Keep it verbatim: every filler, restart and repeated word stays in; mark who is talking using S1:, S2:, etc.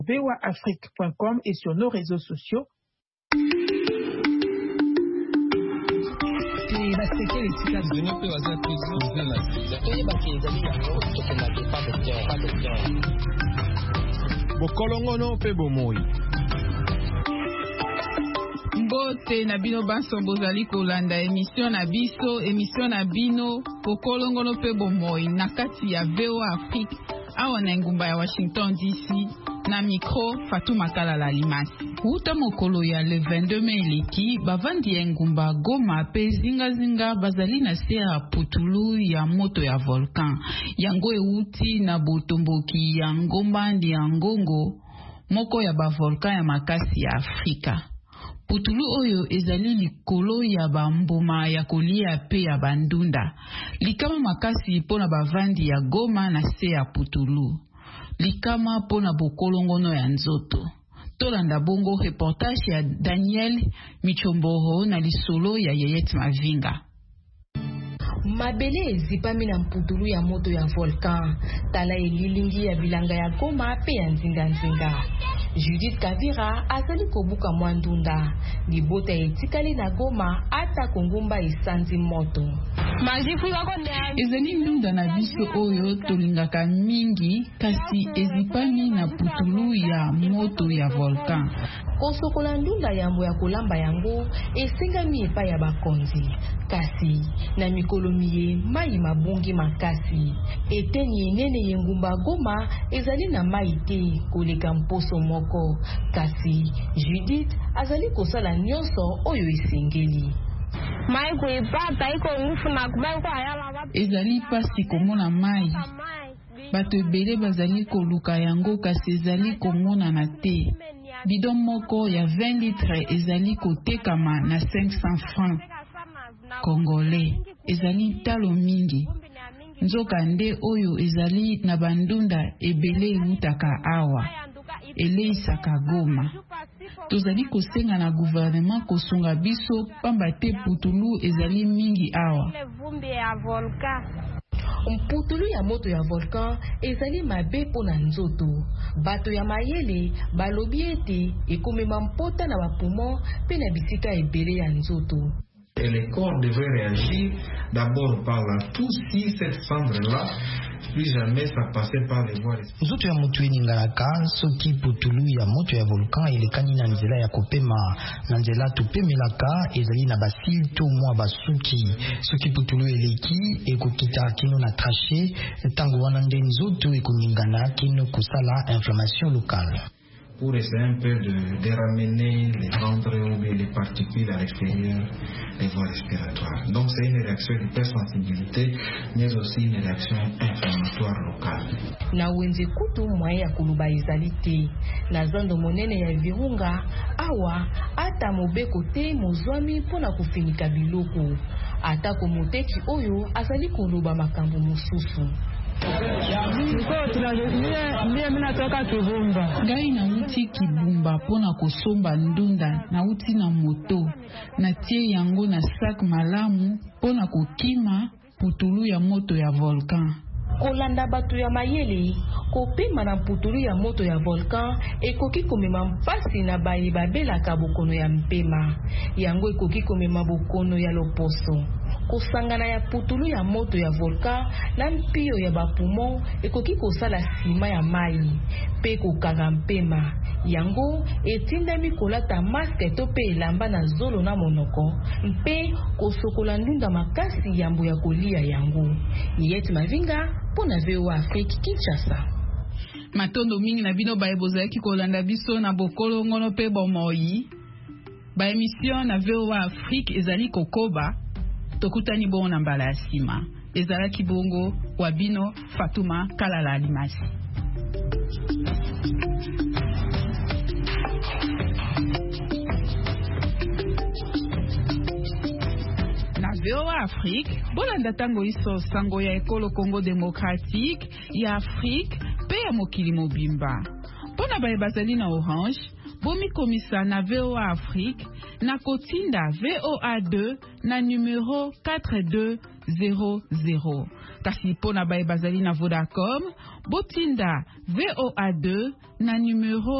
S1: v o a afrique point com et sur nos réseaux sociaux.
S2: Bokolongono pe bomoi.
S3: Mbote na bino banso bozali kolanda émission na biso émission na bino Bokolongono pe bomoi na kati ya V O A Afrique awa na ngumba ya Washington D C na micro Fatou Makalala Limasi. Uta mokolo ya le vingt-deux mai leki bavandi ya ngumba Goma pe zinga zinga bazali na se ya putulu ya moto ya volcan yango euti na botomboki ya ngomba ndi ya ngongo moko ya ba volcan ya makasi ya Afrika. Putulu oyo ezali likolo ya bamboma ya kolia pe ya bandunda. Likama makasi pona bavandi ya Goma na se ya putulu. Likama pona bokolongono ya nzoto. Tolanda bongo reportage ya Daniel Michomboro na lisolo ya Yeyet Mavinga.
S4: Mabele ezipami na mputulu ya moto ya volcan. Tala elilingi ya bilanga ya Goma pe ya nzinga nzinga. Judith Kavira azali kobuka mwandunda. Libota etikali na Goma ata kongumba esanzi moto.
S3: Ezali ndunda na biso oyo tolingaka mingi kasi ezipami na putulu ya moto ya volcan.
S4: Kosokola ndunda yambo ya kolamba yango esengami epa ya bakonzi. Kasi na mikolo miye mai mabongi makasi. Eteni enene yengumba Goma ezali na mai te koleka mposo moko. Kasi Judith azali kosala nyonso oyo esengeli.
S3: Ezali pasi komona mai. Bato ebele bazali koluka yango kasi ezali komona na te. Bidon moko ya vingt litres ezali kotekama na cinq cents francs congolais. Ezali talo mingi. Nzoka nde oyo ezali na bandunda ebele eutaka awa. Eleisaka Goma. Tozali kosenga na gouvernement kosunga biso pamba te putulu ezali mingi awa.
S4: Mputulu ya moto ya volcan ezali mabe pona nzoto. Bato ya mayele balobi ete ekomema mpota na bapoumon pe na bisika ebele ya nzoto.
S5: Et les corps devraient réagir d'abord par la toux si cette cendre-là plus jamais ça passait par les voies respiratoires.
S6: Nzoto ya moto eningalaka soki putulu ya moto ya volcan elekani na nzela ya kopema na nzela topemelaka ezali na basil to mwa basuki. Soki putulu eleki ekokita kino na traché tango wana nde nzoto ekoningana kino kosala inflammation locale.
S5: Pour essayer un peu de, de ramener les ventres ou les particules à l'extérieur des voies respiratoires. Donc c'est une réaction d'hypersensibilité, mais aussi une réaction inflammatoire locale.
S4: Na wenze kutu mwae ya kuluba ezali te. Na zando monene ya virunga, awa, ata mobeko te mozwami pona kufinika biloko. Ata komoteki oyo azali kuluba makambo mususu.
S3: Ngai na uti kibumba pona kosomba ndunda na uti na moto na tie yango na sac malamu pona kokima putulu ya moto ya volcan.
S4: Kolanda batu ya mayele kopema na putulu ya moto ya volcan ekoki komema mpasi na bayi babelaka bokono ya mpema yango ekoki komema bokono ya loposo. Kosangana ya putulu ya moto ya volcan na mpio ya bapoumon ekoki kosala sima ya mai pe kokanga mpema yango etindami kolata maske to pe elamba na zolo na monoko mpe kosokola ndunda makasi yambo ya kolia yango. Yeyet Mavinga pona V O A Afrique Kinshasa.
S3: Matondo mingi na bino baye bozalaki kolanda biso na bokolongono pe bomoi. Ba émission na V O A Afrique ezali kokoba tokutani bongo na mbala ya sima. Ezalaki bongo wabino Fatuma Kalala Limasi. Na V O A Afrique, bolanda tango iso sango ya ekolo Congo démocratique ya Afrique pe ya mokili mobimba. Pona baye bazali na Orange, bomi komisa na V O A Afrique na kotinda V O A deux na numéro quatre deux zéro zéro. kasi pona baye bazali na Vodacom botinda V O A deux na numero